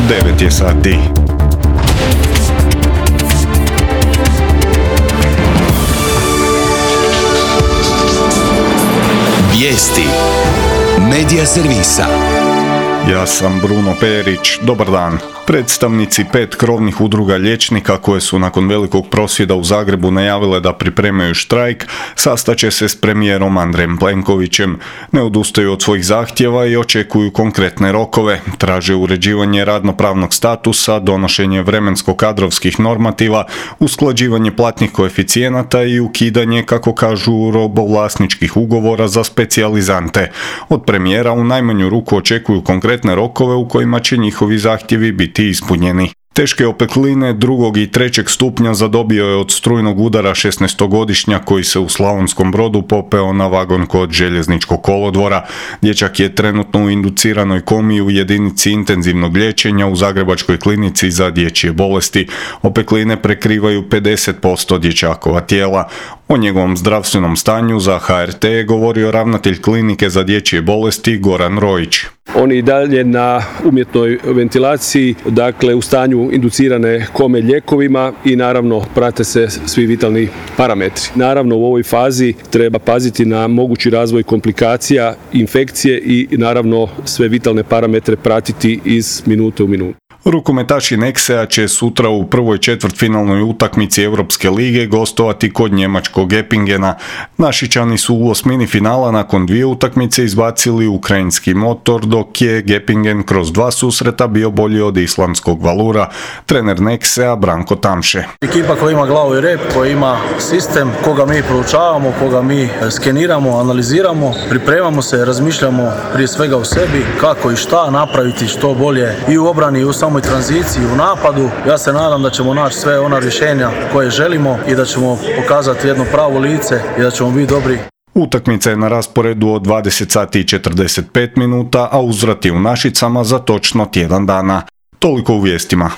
9 je sati. Vijesti Medija servisa. Ja sam Bruno Perić, dobar dan. Predstavnici 5 krovnih udruga liječnika koje su nakon velikog prosvjeda u Zagrebu najavile da pripremaju štrajk, sastaće se s premijerom Andrejem Plenkovićem. Ne odustaju od svojih zahtjeva i očekuju konkretne rokove. Traže uređivanje radnopravnog statusa, donošenje vremensko-kadrovskih normativa, usklađivanje platnih koeficijenata i ukidanje, kako kažu, robovlasničkih ugovora za specijalizante. Od premijera u najmanju ruku očekuju konkretne rokove u kojima će njihovi zahtjevi biti ispunjeni. Teške opekline 2. i 3. stupnja zadobio je od strujnog udara 16-godišnjak koji se u Slavonskom Brodu popeo na vagon kod željezničkog kolodvora. Dječak je trenutno u induciranoj komi u jedinici intenzivnog liječenja u Zagrebačkoj klinici za dječje bolesti. Opekline prekrivaju 50% dječakova tijela. O njegovom zdravstvenom stanju za HRT je govorio ravnatelj klinike za dječje bolesti Goran Rojić. On je i dalje na umjetnoj ventilaciji, dakle u stanju inducirane kome lijekovima i naravno prate se svi vitalni parametri. Naravno u ovoj fazi treba paziti na mogući razvoj komplikacija, infekcije i naravno sve vitalne parametre pratiti iz minute u minutu. Rukometaši Nexea će sutra u prvoj četvrtfinalnoj utakmici Europske lige gostovati kod njemačkog Eppingena. Našičani su u osmini finala nakon 2 utakmice izbacili ukrajinski Motor, dok je Eppingen kroz 2 susreta bio bolji od islandskog Valura. Trener Nexea Branko Tamše. Ekipa koja ima glavu i rep, koja ima sistem, koga mi proučavamo, koga mi skeniramo, analiziramo, pripremamo se, razmišljamo prije svega o sebi, kako i šta napraviti što bolje i u obrani i u samoj tranziciji, u napadu. Ja se nadam da ćemo naći sve ona rješenja koje želimo i da ćemo pokazati jedno pravo lice i da ćemo biti dobri. Utakmica je na rasporedu od 20 sati i 45 minuta, a uzvrat je u Našicama za točno tjedan dana. Toliko u vijestima.